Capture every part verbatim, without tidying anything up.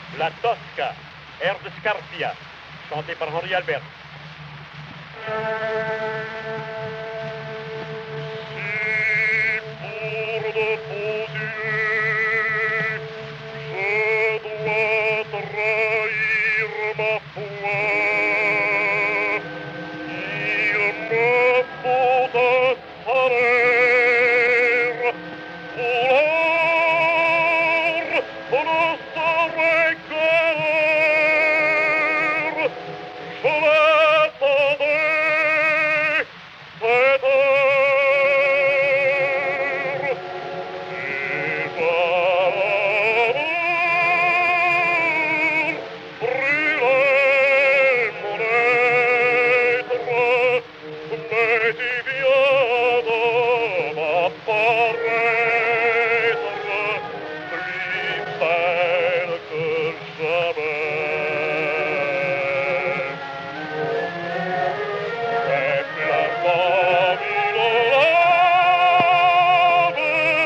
La Tosca, air de Scarpia, chanté par Henri Albert. Si pour de beaux yeux, je dois trahir ma foi, il me faut un salaire, pour l'or ne serait que l'heure, je l'attendais, cette heure, et par amour brûlait mon être, mais tu viens de m'apparaître, plus belle que jamais. Et la famille lave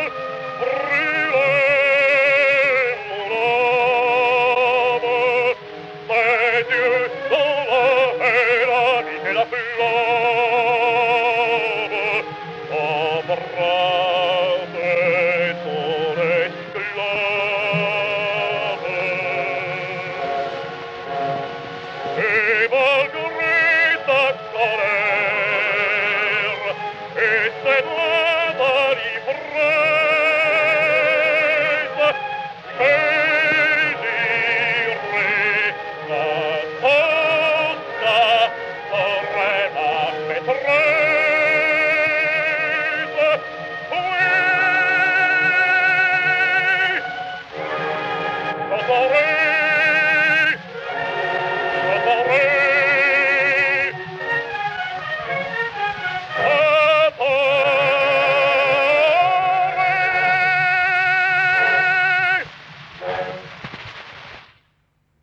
brûlait mon âme, mes yeux sont la et la vie et la flamme, embrasser ton esclave. Et malgré ta colère et cette ta l'ivresse, j'hésirais la Tosca serait ma maîtresse. Oui, j'entendrai